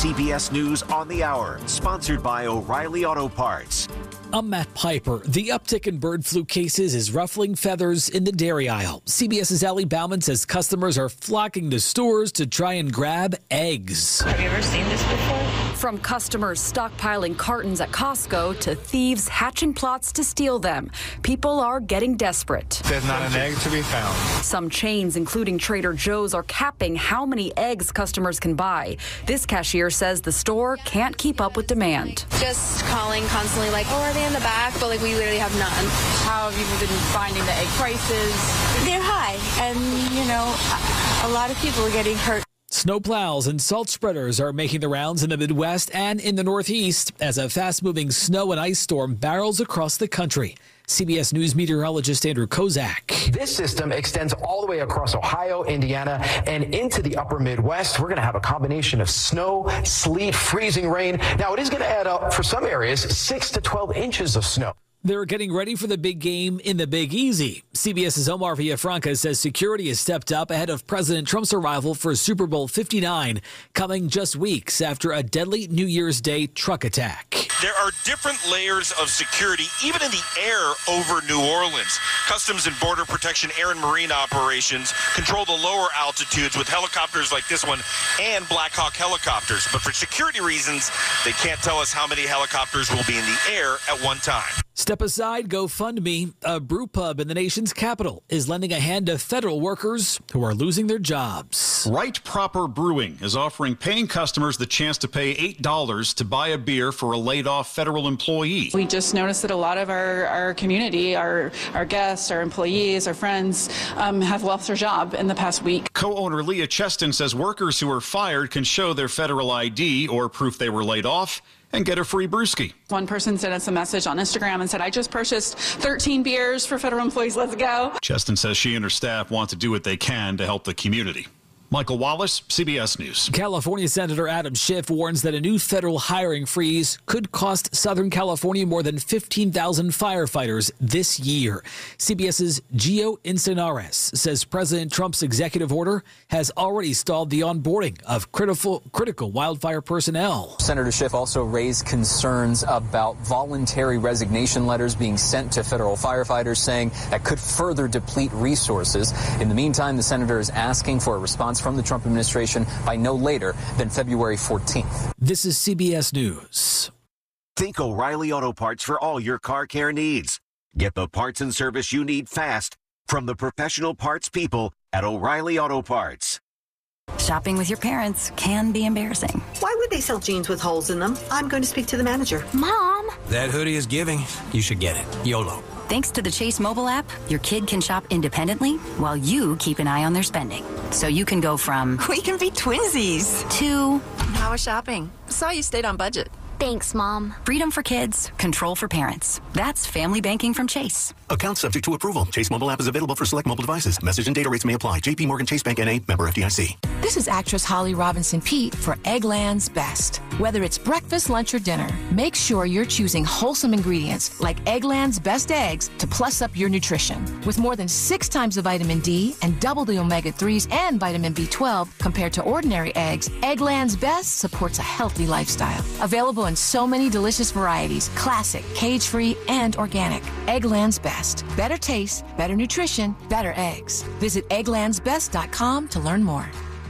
CBS News on the Hour, sponsored by O'Reilly Auto Parts. I'm Matt Piper. The uptick in bird flu cases is ruffling feathers in the dairy aisle. CBS's Allie Bauman says customers are flocking to stores to try and grab eggs. Have you ever seen this before? From customers stockpiling cartons at Costco to thieves hatching plots to steal them, people are getting desperate. There's not an egg to be found. Some chains, including Trader Joe's, are capping how many eggs customers can buy. This cashier says the store can't keep up with demand. Just calling constantly like, oh, are they in the back? But like, we literally have none. How have you been finding the egg prices? They're high, and you know, a lot of people are getting hurt. Snowplows and salt spreaders are making the rounds in the Midwest and in the Northeast as a fast-moving snow and ice storm barrels across the country. CBS News meteorologist Andrew Kozak. This system extends all the way across Ohio, Indiana, and into the upper Midwest. We're going to have a combination of snow, sleet, freezing rain. Now, it is going to add up for some areas 6 to 12 inches of snow. They're getting ready for the big game in the Big Easy. CBS's Omar Villafranca says security has stepped up ahead of President Trump's arrival for Super Bowl 59, coming just weeks after a deadly New Year's Day truck attack. There are different layers of security, even in the air over New Orleans. Customs and Border Protection Air and Marine operations control the lower altitudes with helicopters like this one and Black Hawk helicopters. But for security reasons, they can't tell us how many helicopters will be in the air at one time. Step aside, GoFundMe. A brew pub in the nation's capital is lending a hand to federal workers who are losing their jobs. Right Proper Brewing is offering paying customers the chance to pay $8 to buy a beer for a laid-off federal employee. We just noticed that a lot of our community, our guests, our employees, our friends have lost their job in the past week. Co-owner Leah Cheston says workers who are fired can show their federal ID or proof they were laid off and get a free brewski. One person sent us a message on Instagram and said, I just purchased 13 beers for federal employees. Let's go. Cheston says she and her staff want to do what they can to help the community. Michael Wallace, CBS News. California Senator Adam Schiff warns that a new federal hiring freeze could cost Southern California more than 15,000 firefighters this year. CBS's Gio Insanares says President Trump's executive order has already stalled the onboarding of critical wildfire personnel. Senator Schiff also raised concerns about voluntary resignation letters being sent to federal firefighters, saying that could further deplete resources. In the meantime, the senator is asking for a response from the Trump administration by no later than February 14th. This is CBS News. Think O'Reilly Auto Parts for all your car care needs. Get the parts and service you need fast from the professional parts people at O'Reilly Auto Parts. Shopping with your parents can be embarrassing. Why would they sell jeans with holes in them? I'm going to speak to the manager. Mom! That hoodie is giving. You should get it. YOLO. Thanks to the Chase mobile app, your kid can shop independently while you keep an eye on their spending. So you can go from, We can be twinsies. to, How was shopping? Saw you stayed on budget. Thanks, Mom. Freedom for kids, control for parents. That's family banking from Chase. Account subject to approval. Chase mobile app is available for select mobile devices. Message and data rates may apply. JP Morgan Chase Bank N.A. member FDIC. This is actress Holly Robinson Peete for Eggland's Best. Whether it's breakfast, lunch, or dinner, make sure you're choosing wholesome ingredients like Eggland's Best Eggs to plus up your nutrition. With more than 6 times the vitamin D and double the omega-3s and vitamin B12 compared to ordinary eggs, Eggland's Best supports a healthy lifestyle. Available in so many delicious varieties, classic, cage-free, and organic. Eggland's Best. Better taste, better nutrition, better eggs. Visit egglandsbest.com to learn more.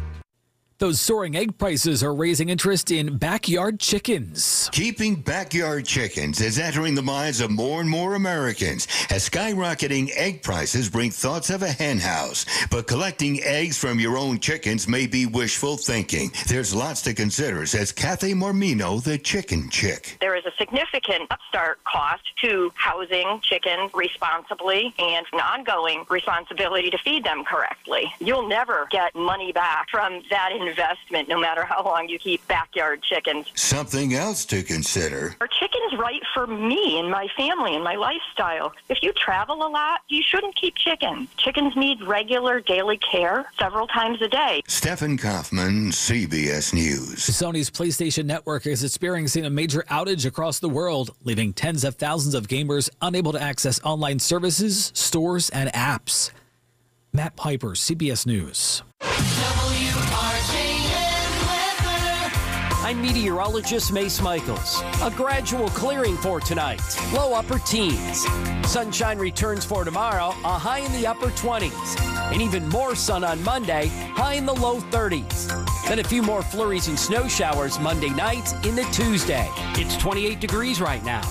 Those soaring egg prices are raising interest in backyard chickens. Keeping backyard chickens is entering the minds of more and more Americans as skyrocketing egg prices bring thoughts of a hen house. But collecting eggs from your own chickens may be wishful thinking. There's lots to consider, says Kathy Mormino, the chicken chick. There is a significant upstart cost to housing chickens responsibly and an ongoing responsibility to feed them correctly. You'll never get money back from that investment, no matter how long you keep backyard chickens. Something else to consider. Are chickens right for me and my family and my lifestyle? If you travel a lot, you shouldn't keep chickens. Chickens need regular daily care several times a day. Stephen Kaufman, CBS News. Sony's PlayStation Network is experiencing a major outage across the world, leaving tens of thousands of gamers unable to access online services, stores, and apps. Matt Piper, CBS News. I I'm meteorologist Mace Michaels. A gradual clearing for tonight. Low upper teens. Sunshine returns for tomorrow, a high in the upper 20s. And even more sun on Monday, high in the low 30s. Then a few more flurries and snow showers Monday night into Tuesday. It's 28 degrees right now.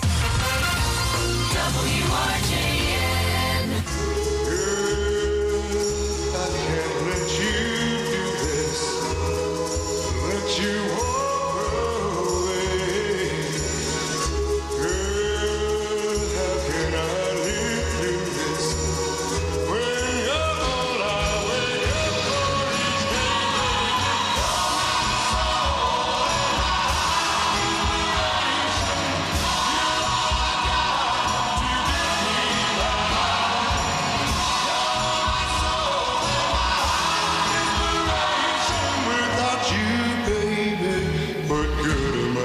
WRJN. I can't let you do this. Let you walk away. Girl, how can I live through this? When you're all I wake up for each day. Without you, baby, what good am I?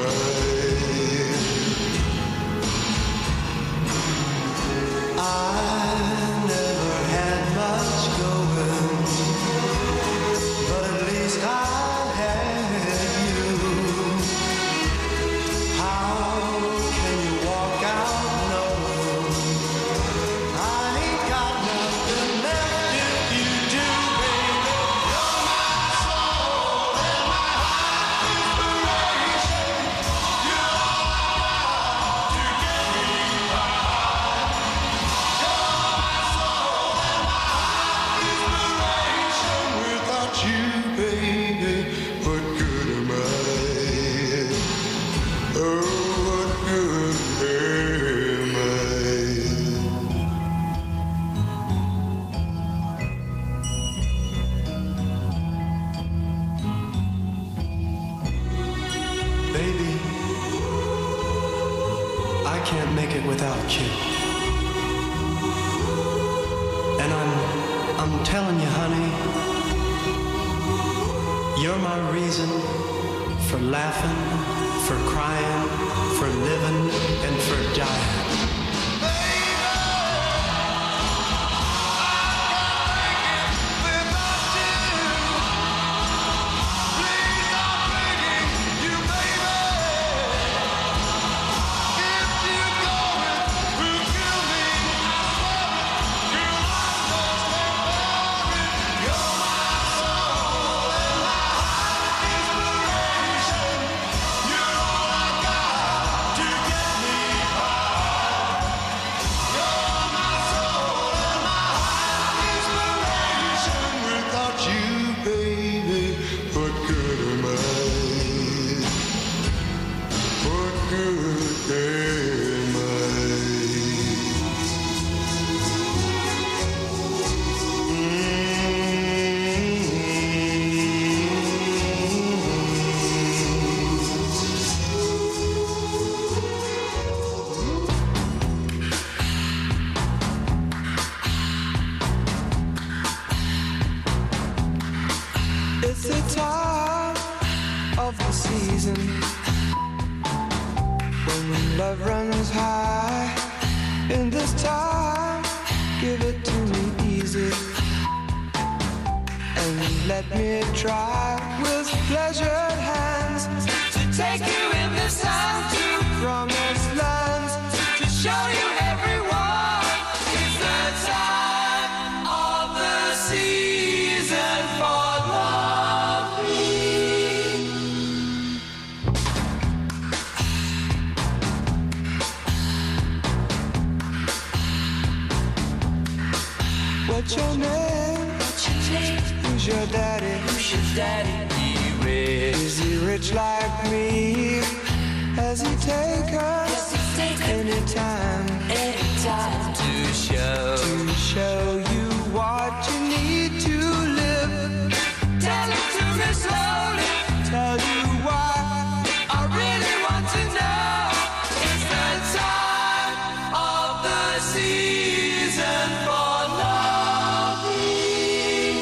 I never had much going, but at least I had you. How can you walk out knowing I ain't got nothing left if you do, baby? You're my soul and my inspiration. You're all I got to get me by. You're my soul and my inspiration. Without you, baby, what good am I? Oh, what good am I? Baby, I can't make it without you. And I'm telling you, honey, you're my reason for laughing, for crying, for living, and for dying. Without you, baby, what good am I? What good am It's the time of the season when love runs high. In this time, give it to me easy and let me try with pleasured hands to take you in this time to promised lands, to show you everyone. It's the time of the season for loving. What's your name? Who's your daddy? He rich. Is he rich like me? Has he take us anytime to show you what you need to live? Tell it to me slowly. Tell you why I really want to know. It's the time of the season for loving.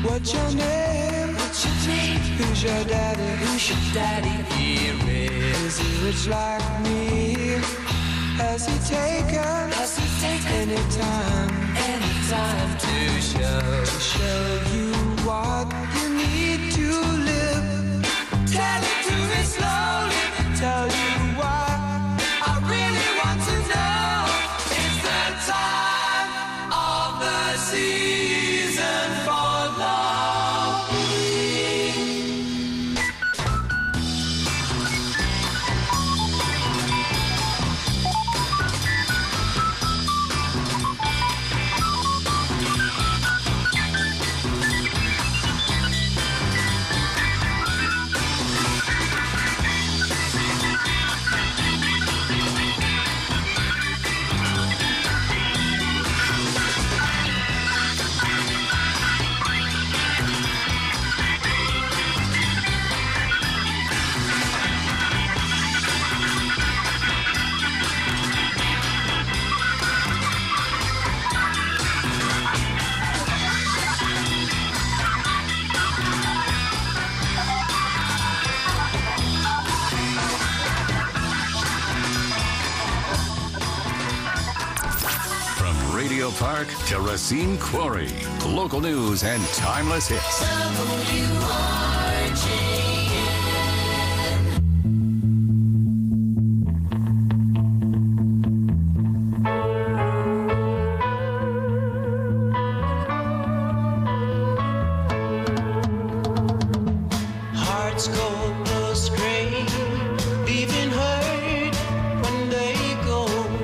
What's your name? What's your name? Who's your daddy? Who's your daddy? Here is he rich like me? Has he taken any time to show you what you need to live? Tell it to me slowly, tell you why I really want to know. It's the time of the season for loving. Radio Park to Racine Quarry. Local news and timeless hits. Hearts go astray, leaving hurt when they go.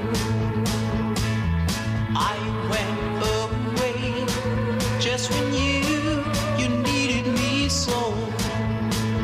I went away just when you needed me so.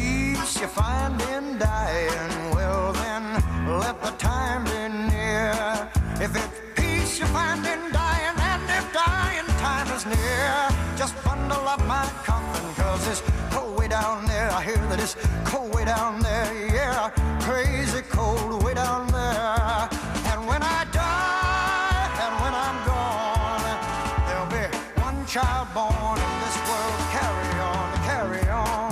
peace you find in dying, well then let the time be near. If it's peace you find in dying, and if dying time is near, just bundle up my coffin, 'cause it's cold way down there. I hear that it's cold way down there, yeah, crazy cold way down there. And when I die, and when I'm gone, there'll be one child born in this world to carry on, to carry on.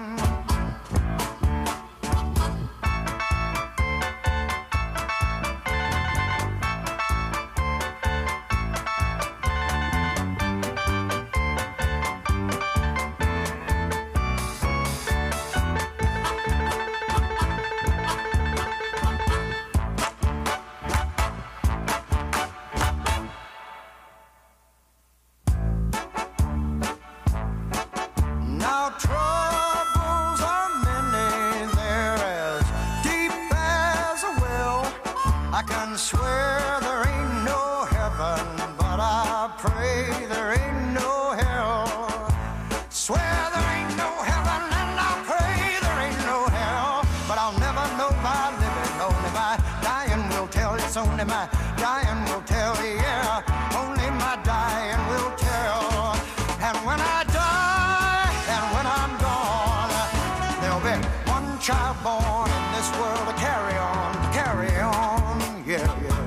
Now troubles are many, they're as deep as a well. I can swear there ain't no heaven, but I pray there ain't no hell. Swear there ain't no heaven, and I pray there ain't no hell. But I'll never know by living, only by dying will tell. It's only my dying will tell, yeah, only my dying will tell. And when I die, and when I'm gone, there'll be one child born in this world to carry on, yeah, yeah.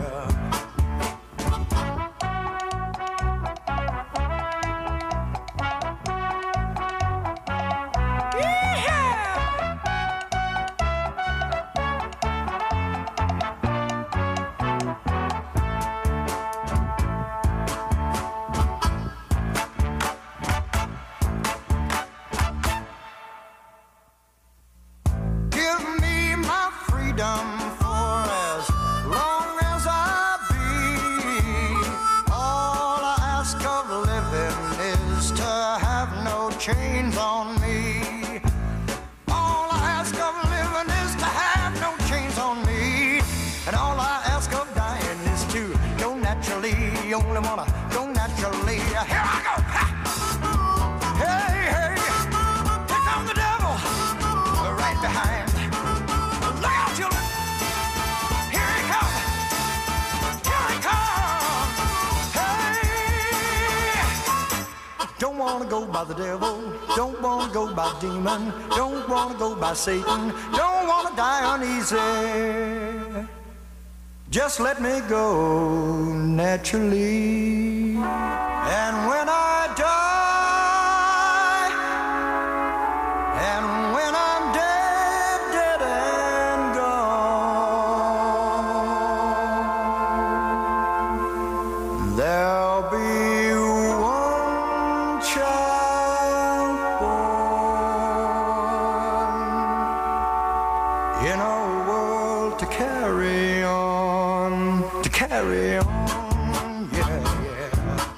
Give me my freedom for as long as I be. All I ask of living is to have no chains on me. All I ask of living is to have no chains on me. And all I ask of dying is to go naturally. You only wanna go naturally. Here I go. Ha! Hey, hey, here comes the devil. Right behind. Look out, children. Here he comes. Here he comes. Hey. Don't want to go by the devil. Don't want to go by demon. Don't want to go by Satan. Don't want to die uneasy. Just let me go naturally. And when I die, and when I'm dead, dead and gone, there'll be one child born in a world to carry on, yeah, yeah.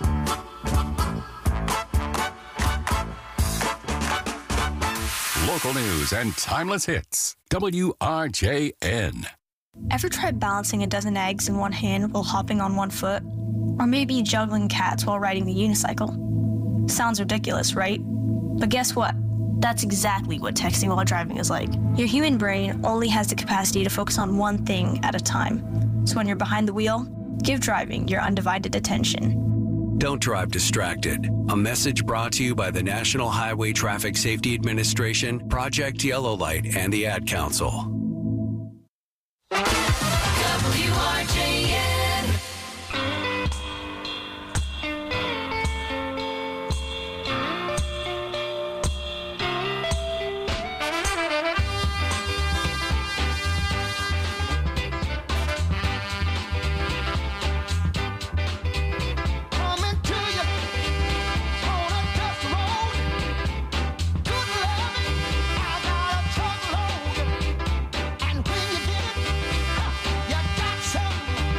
Local news and timeless hits. WRJN. Ever tried balancing a dozen eggs in one hand while hopping on one foot? Or maybe juggling cats while riding the unicycle? Sounds ridiculous, right? But guess what? That's exactly what texting while driving is like. Your human brain only has the capacity to focus on one thing at a time. So when you're behind the wheel, give driving your undivided attention. Don't drive distracted. A message brought to you by the National Highway Traffic Safety Administration, Project Yellow Light, and the Ad Council. WRJN. And when you get it, you got something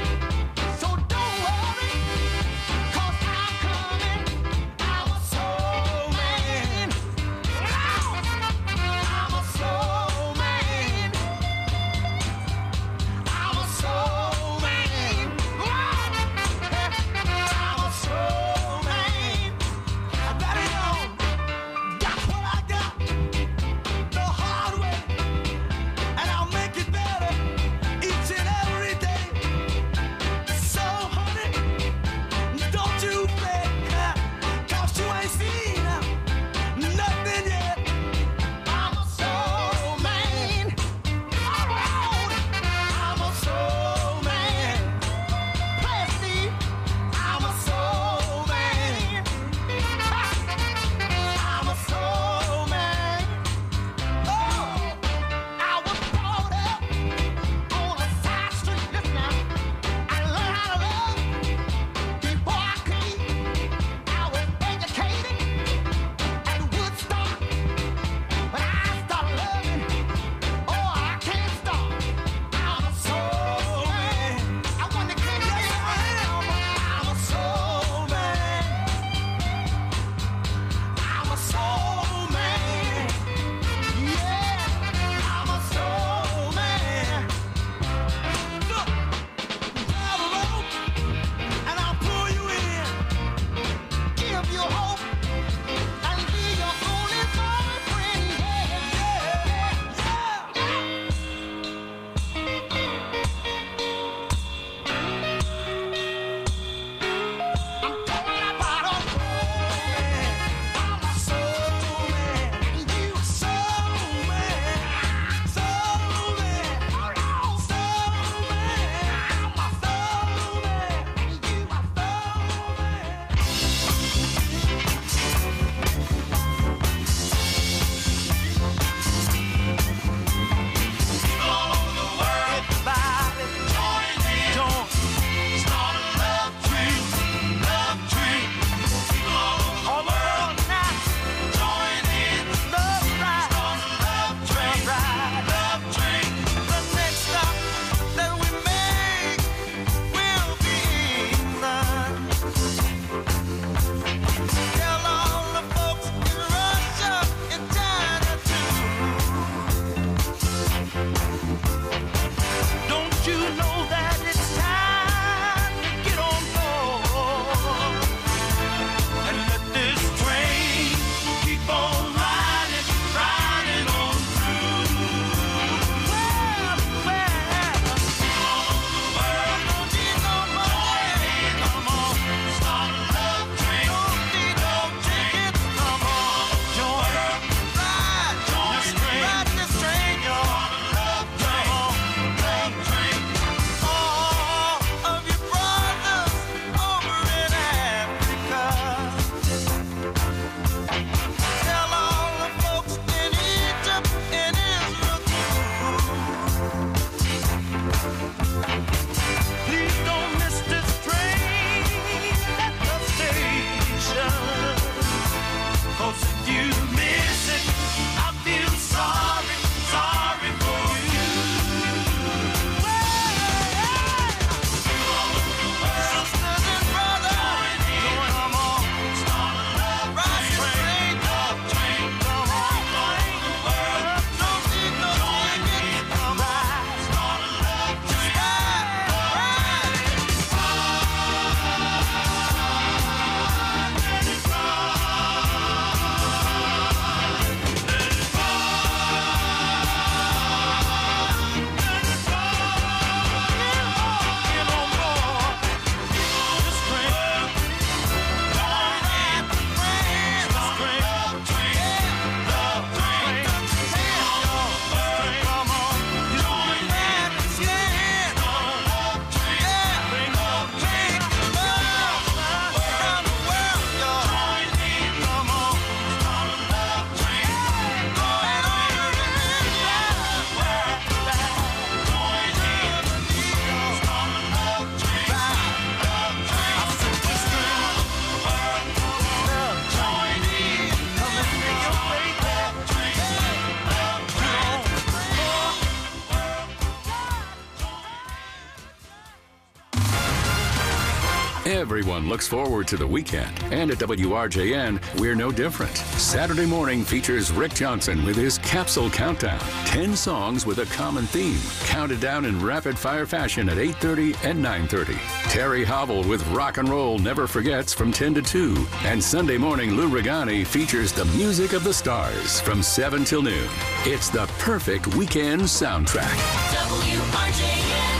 Everyone looks forward to the weekend. And at WRJN, we're no different. Saturday morning features Rick Johnson with his Capsule Countdown. 10 songs with a common theme, counted down in rapid-fire fashion at 8:30 and 9:30. Terry Hobble with Rock and Roll Never Forgets from 10 to 2. And Sunday morning, Lou Regani features the music of the stars from 7 till noon. It's the perfect weekend soundtrack. WRJN.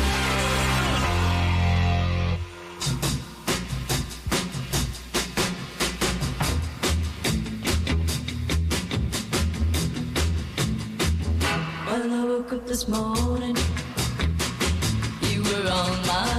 When I woke up this morning, you were on my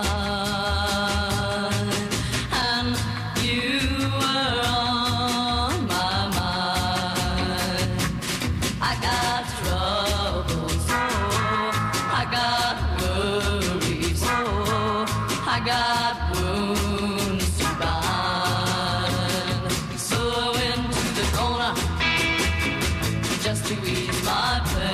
mind, and you were on my mind. I got troubles, oh, I got worries, oh, I got wounds to bind. So I went to the corner just to ease my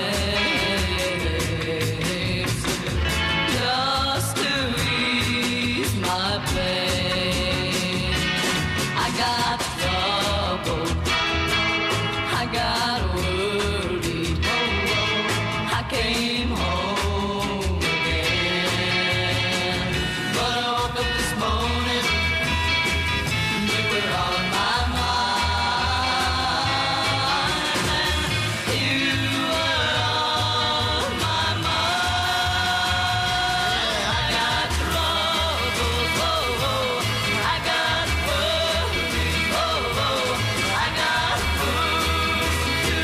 pain, just to ease my pain. I got trouble, I got worried, oh, I came home again. But I woke up this morning, you were on my mind, and you were on my mind. I got troubles, oh, I got worries, oh, I got food to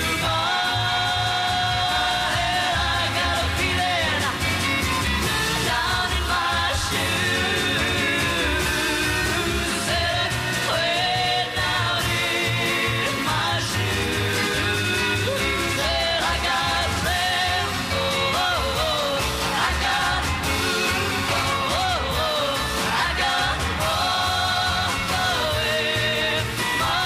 buy. I got a feeling down in my shoes, said way down in my shoes, said I got rain, oh, I got food, oh, I got to walk away my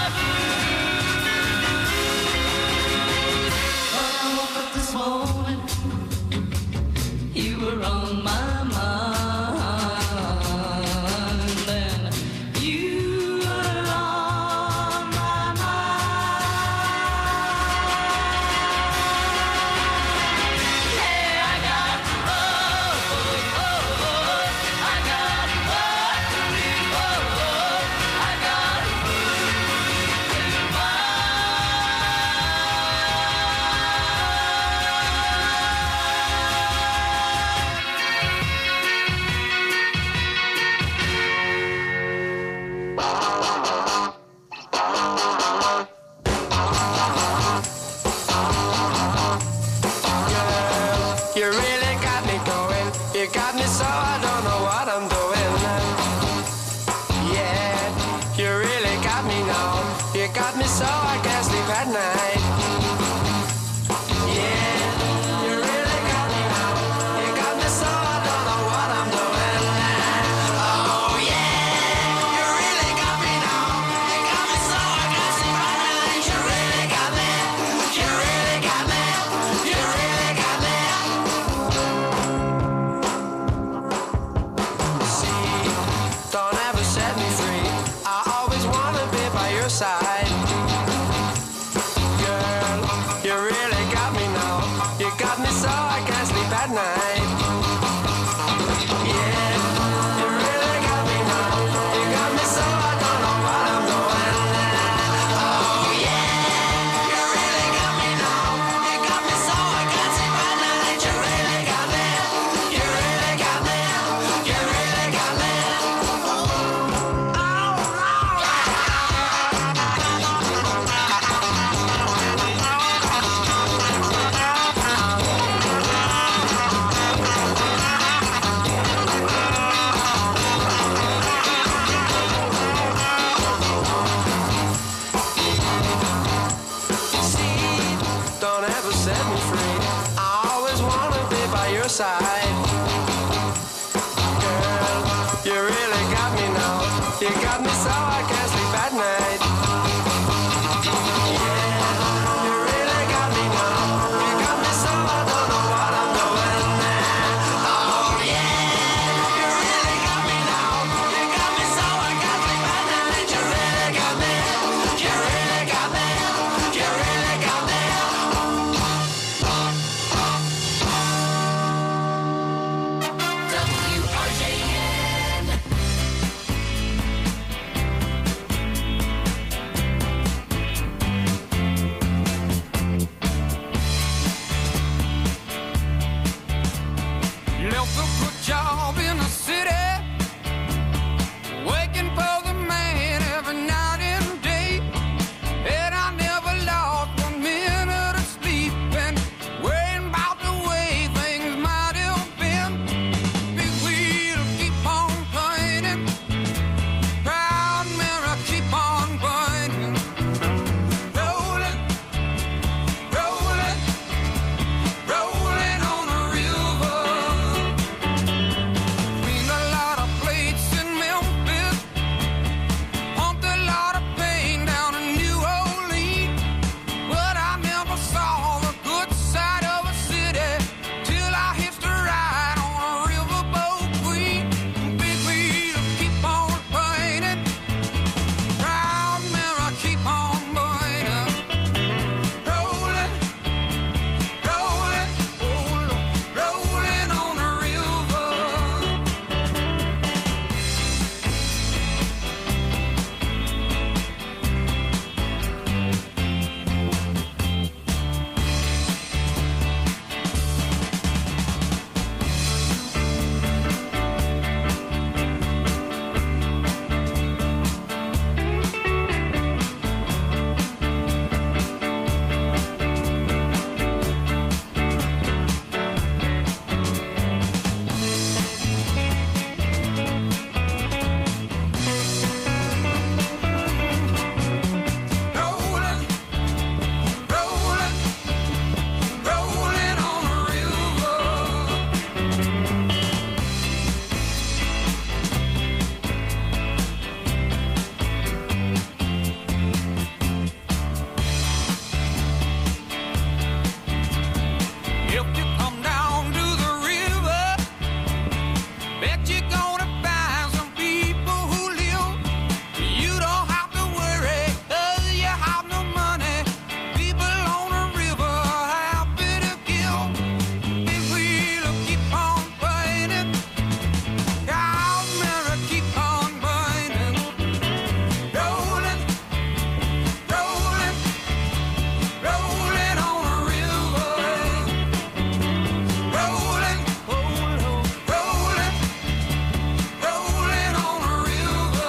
blues. When I woke up this morning, you were on my mind, and you were on my mind. Hey, I got troubles, oh, I got worries, oh, I got food to buy. You really got me going. You got me so I don't know what I'm doing. Yeah, you really got me now. You got me so I can't sleep at night. Yeah, you really got me now. You got me so I don't know what I'm doing. Oh yeah, you really got me now. You got me so I can't sleep at night. You really got me. You really got me. You really got me. See, don't ever set me free. I always wanna be by your side. Girl, you really got me now. You got me so I can't sleep at night. Yeah, you really got me now. You got me so I don't know what I'm doing. Oh yeah, you really got me now. You got me so I can't sleep at night. You really got me. You really got me. You really got me. Don't ever set me free. I always wanna be by your side. Girl, you really got me now. You got me so I can't sleep at night. Yeah, you really got me now. You got me so I don't know what I'm doing. Oh yeah, you really got me now. You got me myself a good job in the city, waking for the man every night and day, and I never lost 1 minute of sleep and worrying about the way things might have been. Big wheel keep on turning, proud mirror keep on burning, rolling, rolling, rolling on a river. Cleaned a lot of plates in Memphis, pumped a lot of pain down in New Orleans, but I never saw the good side of a city till I hitched a ride on a riverboat queen. Big wheel keep on turning, proud mirror keep on burning, rolling, rolling, rolling on a river. Rolling, rolling, rolling on a river. If you come down to the river, bet you're gonna find some people who live. You don't have to worry, 'cause you have no money. People on the river are happy to give. Big wheel keep on burning, proud mirror keep on burning, rolling, rolling, rolling on a river. Rolling, rolling, rolling, rolling on a river.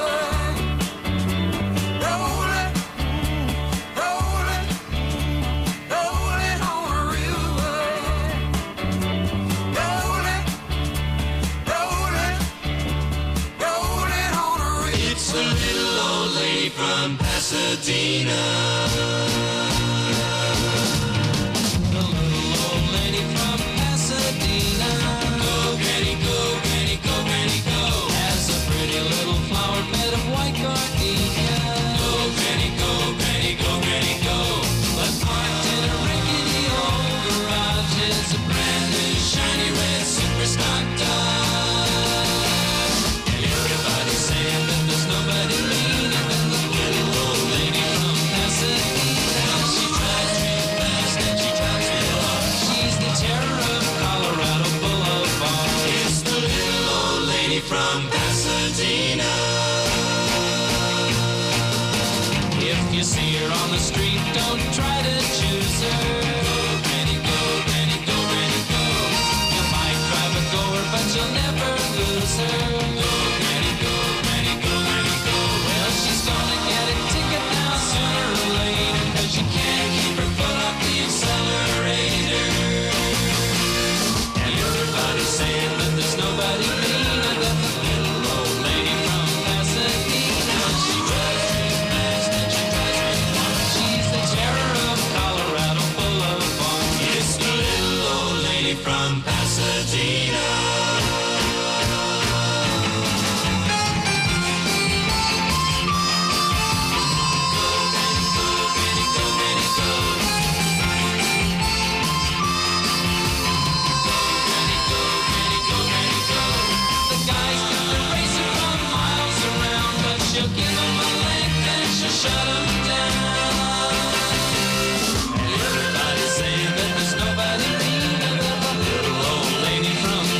Rolling, rolling, rolling on a river. Rolling, rolling, rolling on a river. It's the little old lady from Pasadena. The little old lady from Pasadena. Go, Granny, go, Granny, go, Granny, go. Has a pretty little flower bed of white gardenia. Go, Granny, go, Granny, go, Granny, go. But parked in a rickety old garage is a brand new shiny red super stock Dodge. Everybody's saying that there's nobody meaner than the little old lady from Pasadena. She drives real fast and she drives real hard. She's the terror of Colorado Boulevard. It's the little old lady from Pasadena. If you see her on the street, don't try to choose her. Go, Granny, go, Granny, go, Granny, go. You might drive a goer, but you'll never lose her. Go, Granny, go, Granny, go, Granny, go. Well, she's gonna get a ticket now sooner or later, 'cause you can't keep her foot off the accelerator. And everybody's saying that there's nobody meaner than the little old lady from Pasadena. She drives real fast and she drives real hard. She's the terror of Colorado Boulevard. It's the little old lady from Pasadena. The guys think they're racing from miles around, but she'll give them a length and she'll shut them down. Everybody's saying that there's nobody meaner than the little old lady from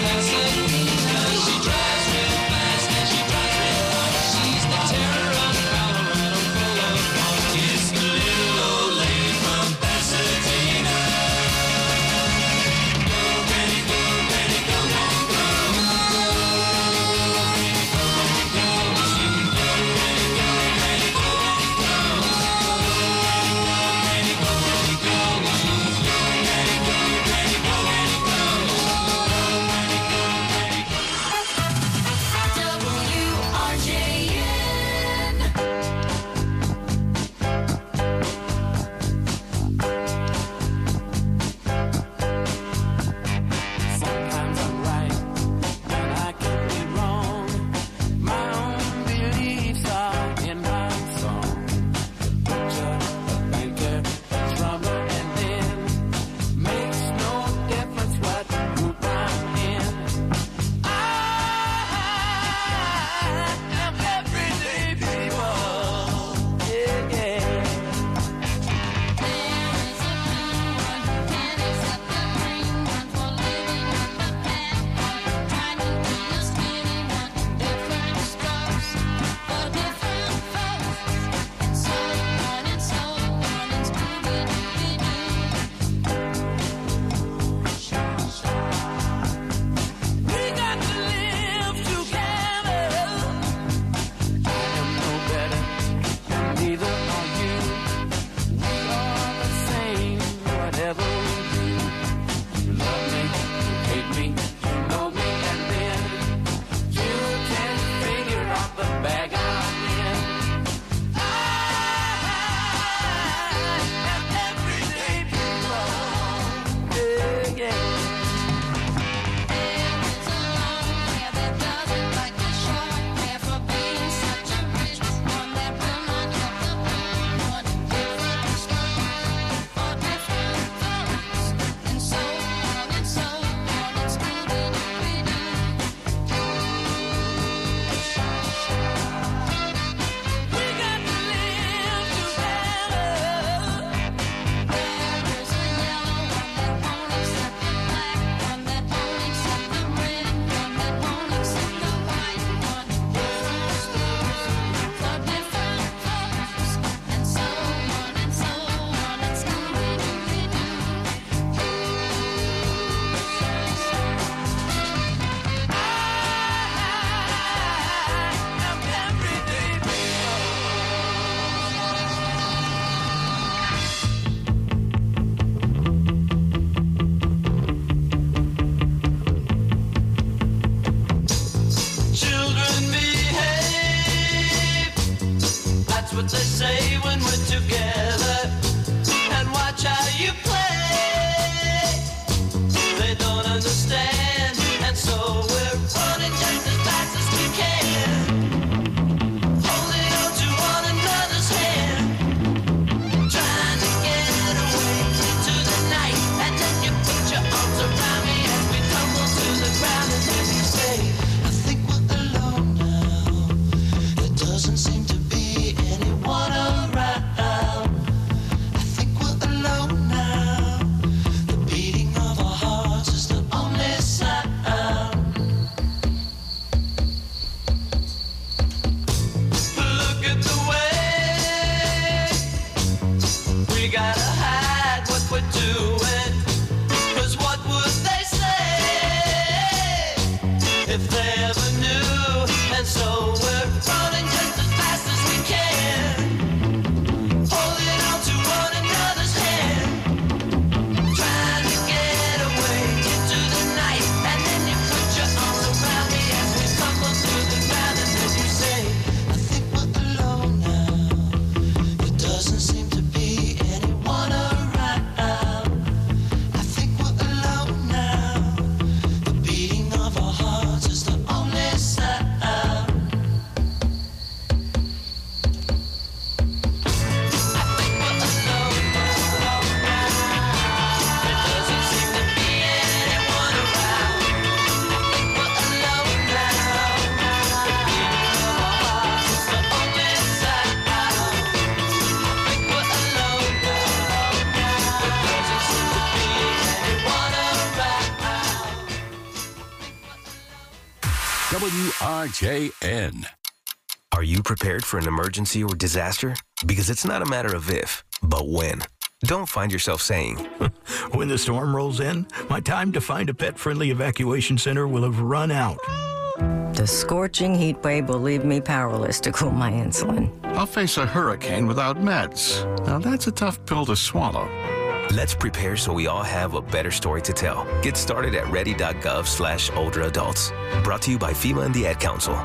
WRJN. Are you prepared for an emergency or disaster? Because it's not a matter of if, but when. Don't find yourself saying, when the storm rolls in, my time to find a pet-friendly evacuation center will have run out. The scorching heat wave will leave me powerless to cool my insulin. I'll face a hurricane without meds. Now that's a tough pill to swallow. Let's prepare so we all have a better story to tell. Get started at ready.gov/older adults. Brought to you by FEMA and the Ad Council.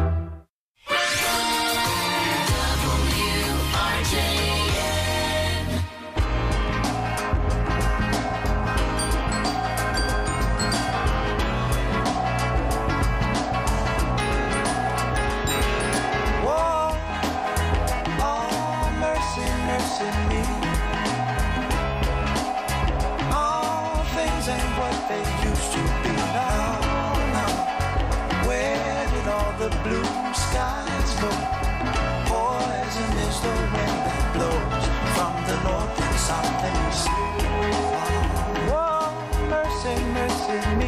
The blue skies go. Poison is the wind that blows from the north and south and east. Whoa, mercy, mercy me.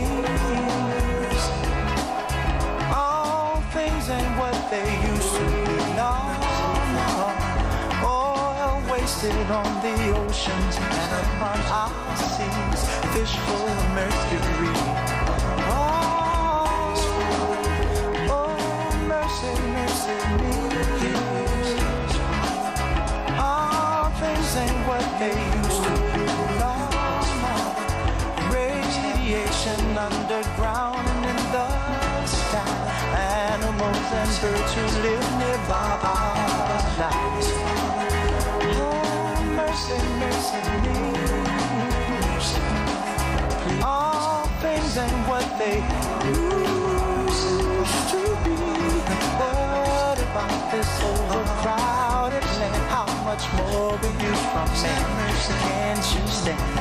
All things ain't what they used to be. No, no. Oil wasted on the oceans and upon our seas. Fish full of mercury. All things ain't what they used to be. No, no. Radiation underground and in the sky. Animals and birds who live nearby our lives. Oh, mercy, mercy me. All things ain't what they used to be. What about this overcrowded land? How much more will you from me? Can't you stand?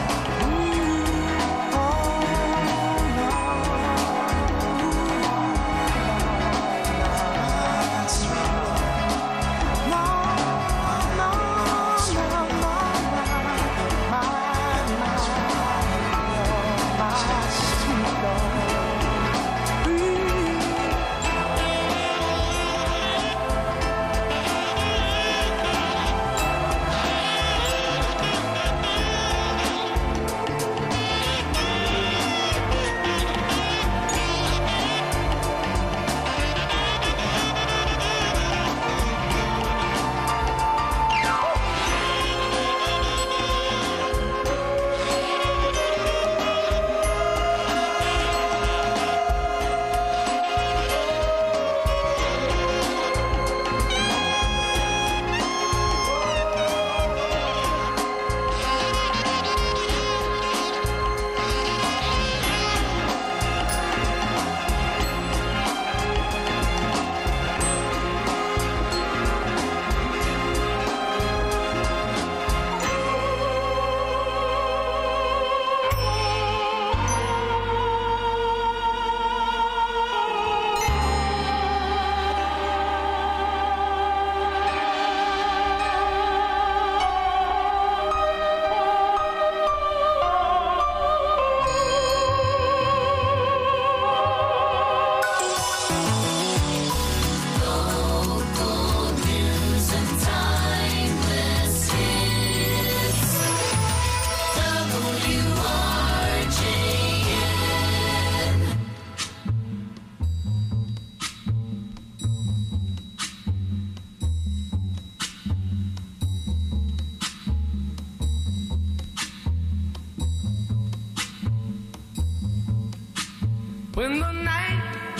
When the night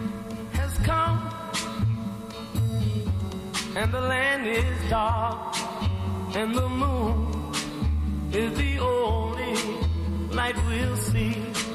has come and the land is dark and the moon is the only light we'll see.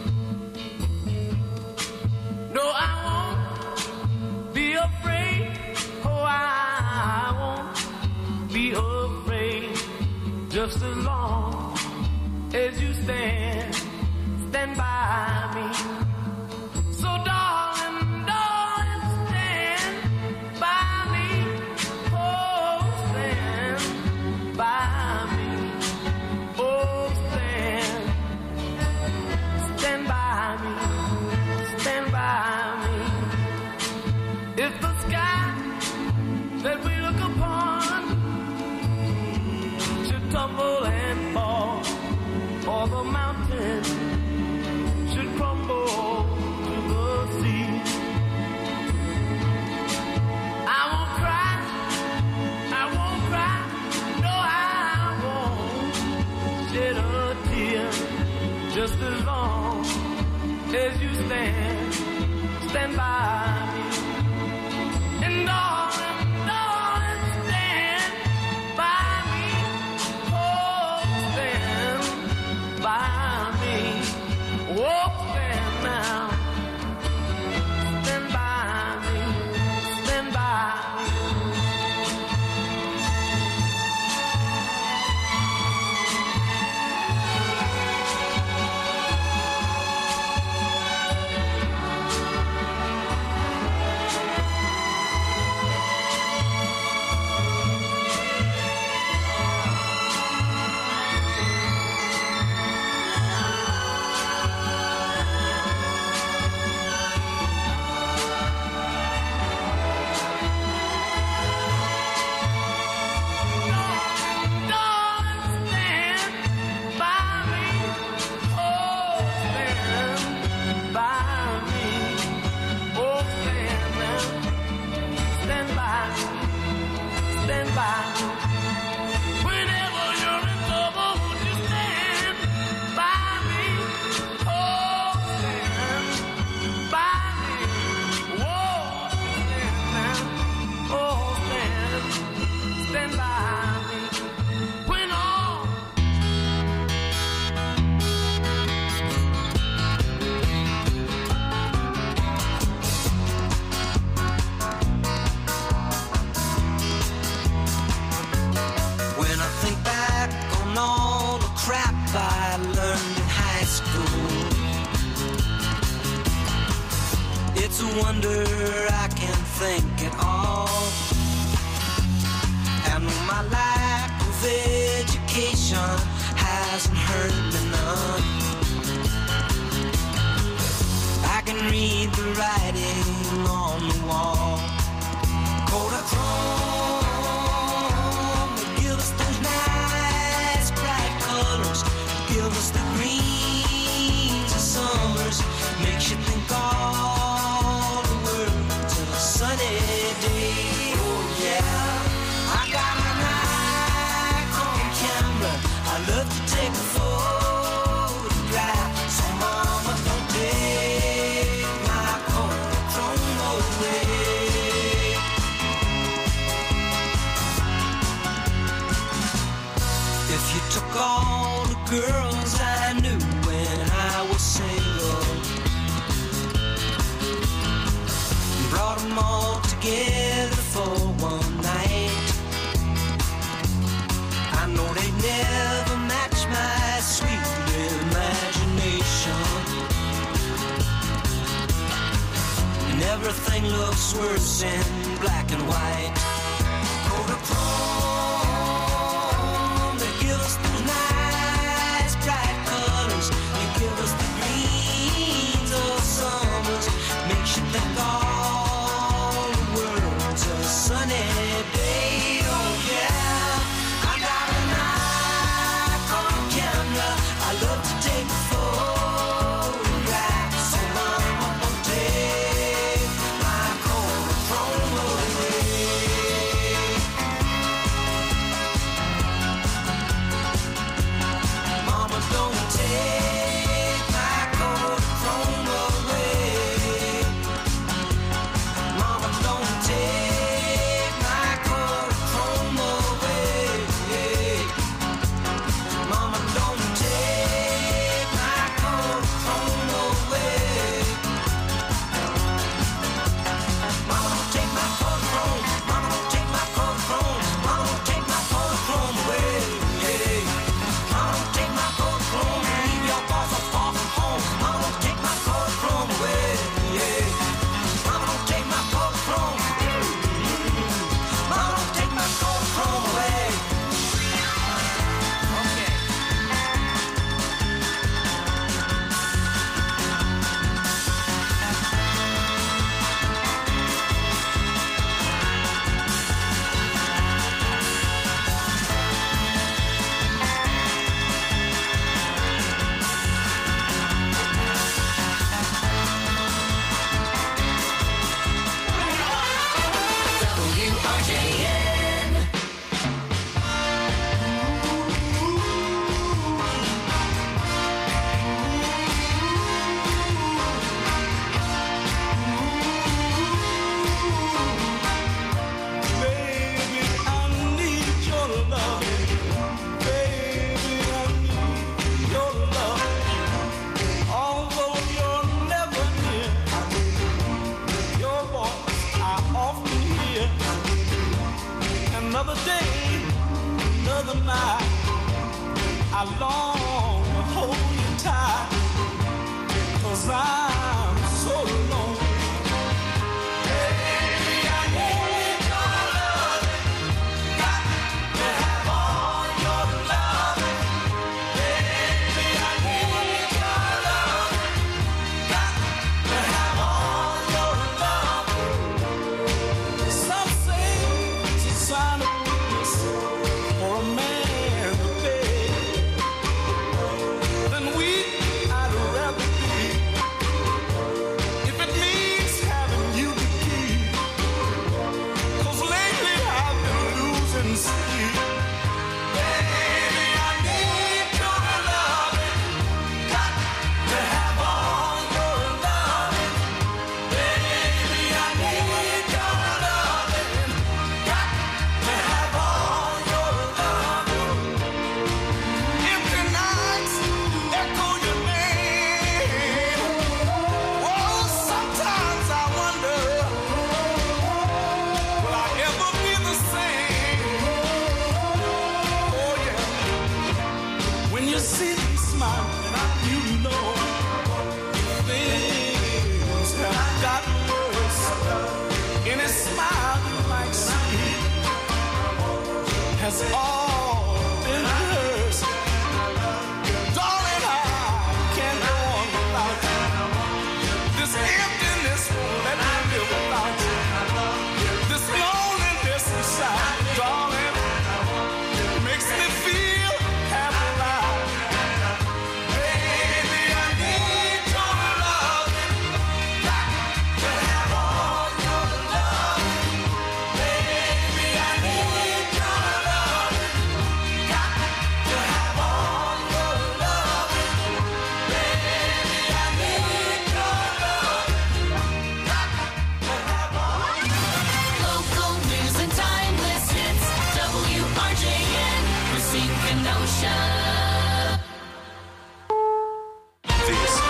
No, I won't be afraid. Oh, I won't be afraid. Just as long as you stand by me. So darling, darling, stand by me. Oh, stand by me. Oh, stand by me. Stand by me. just as long as you stand by me. And darling, stand by me. Oh, stand by me. Oh, stand now. Stand by me. Stand by me. It's a wonder I can think at all. And my lack of education hasn't hurt me none. I can read the writing on the wall. Kodachrome, they give us those nice bright colors, give us the greens of summers, makes you think all the world's a sunny day. Oh yeah, I got my Nikon camera, I love to take a photograph, so mama don't take my Kodachrome away. If you took all the girls I knew when I was single, brought them all together for one night, I know they'd never match my sweet imagination. And everything looks worse in black and white. Kodachrome, they give us those nice bright colors, they give us the greens of summers, makes you think all the world's a sunny day. Oh yeah, I got a Nikon camera, I love to take photographs, so mama don't take my Kodachrome away.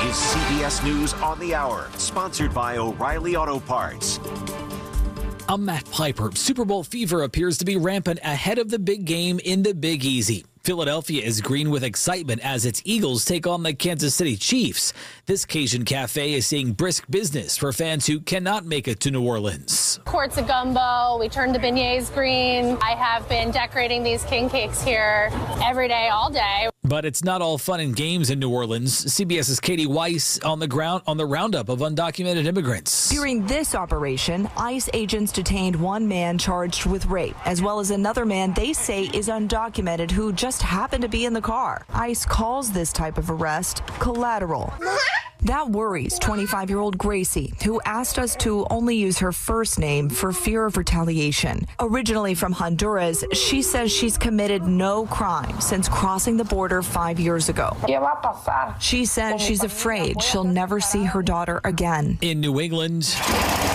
is CBS News on the Hour, sponsored by O'Reilly Auto Parts. I'm Matt Piper. Super Bowl fever appears to be rampant ahead of the big game in the Big Easy. Philadelphia is green with excitement as its Eagles take on the Kansas City Chiefs. This Cajun cafe is seeing brisk business for fans who cannot make it to New Orleans. Quarts of gumbo, we turned the beignets green. I have been decorating these king cakes here every day, all day. But it's not all fun and games in New Orleans. CBS's Katie Weiss on the roundup of undocumented immigrants. During this operation, ICE agents detained one man charged with rape, as well as another man they say is undocumented who just happened to be in the car. ICE calls this type of arrest collateral. That worries 25-year-old Gracie, who asked us to only use her first name for fear of retaliation. Originally from Honduras, she says she's committed no crime since crossing the border 5 years ago. She says she's afraid she'll never see her daughter again. In New England,